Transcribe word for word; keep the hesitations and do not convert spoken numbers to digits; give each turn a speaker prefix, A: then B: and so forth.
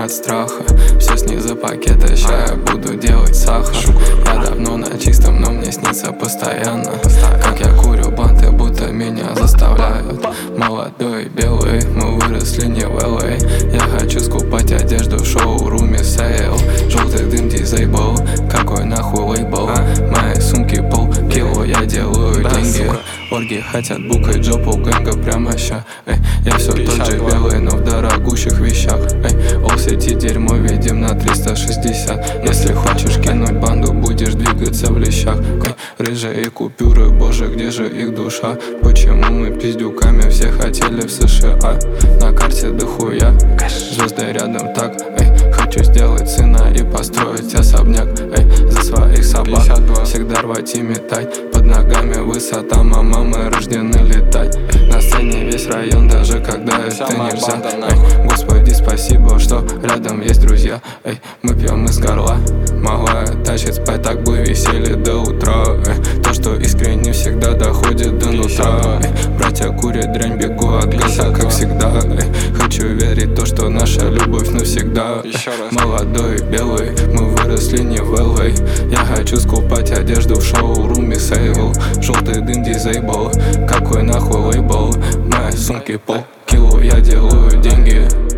A: от страха. Все снизу пакета, ща я буду делать сахар. Я давно на чистом, но мне снится постоянно, как я курю банты, будто меня заставляют. Молодой белый, мы выросли не в эл эй. Я хочу скупать одежду в шоуруме сейл. Желтый дым дизейбл, какой нахуй лейбл. Мои сумки полкило, я делаю деньги. Орги хотят букать жопу гэнга прямо ща. Эй, я все тот же белый, но в дорогущих вещах. Эй, олл-сети дерьмо видим на триста шестьдесят. Если хочешь кинуть банду, будешь двигаться в лещах. Эй, рыжие купюры, боже, где же их душа? Почему мы пиздюками все хотели в США? На карте дохуя, звезды рядом так. Эй, хочу сделать сына и построить особняк. Эй, за своих собак всегда рвать и метать. Под ногами высота, мама, мы рождены летать. На сцене весь район, даже когда это нельзя. Эй, Господи, спасибо, что рядом есть друзья. Эй, мы пьем из горла, малая тащит спать, так бы веселье до утра. Эй, то, что искренне всегда доходит до нутра. Эй, братья курят дрянь, бегу от газа, как всегда. Эй, хочу верить то, что наша любовь навсегда. Эй, молодой белый, мы выросли не в эл эй. Я хочу скупать одежду в шоуруме сейл. Желтый дым дизейбл, какой нахуй лейбл. Мои сумки полкило, я делаю деньги.